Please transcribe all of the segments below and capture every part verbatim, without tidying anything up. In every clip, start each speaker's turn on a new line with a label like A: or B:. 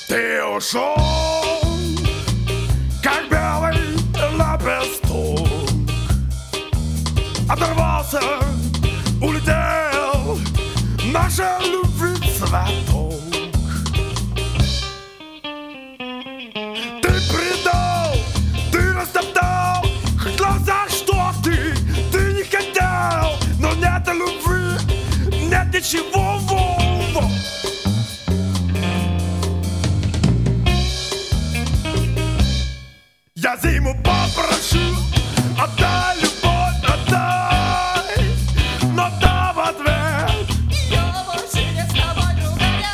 A: Ты ушел, как белый лепесток, оторвался, улетел наша любви цветок. Ты предал, ты растоптал, хотел за что ты, ты не хотел, но нет любви, нет ничего. Во-во. Я зиму попрошу, отдай любовь, отдай, но да в ответ
B: Я больше не с тобой говоря.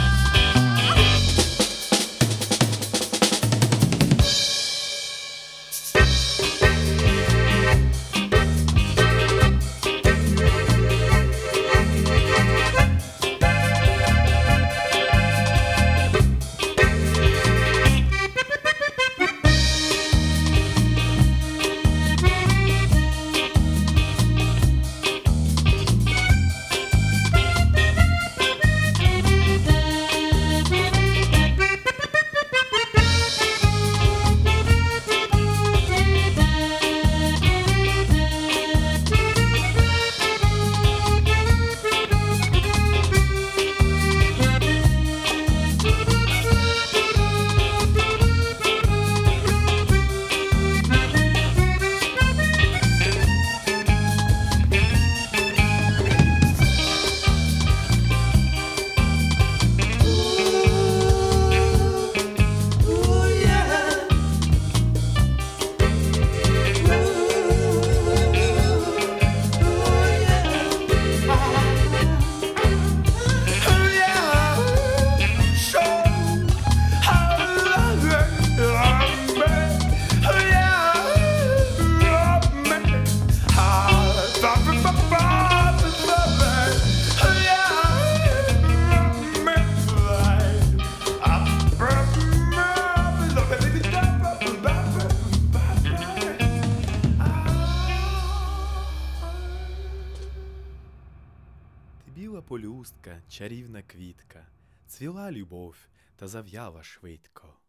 C: Біла полюстка, чарівна квітка, цвіла любов та зав'яла швидко.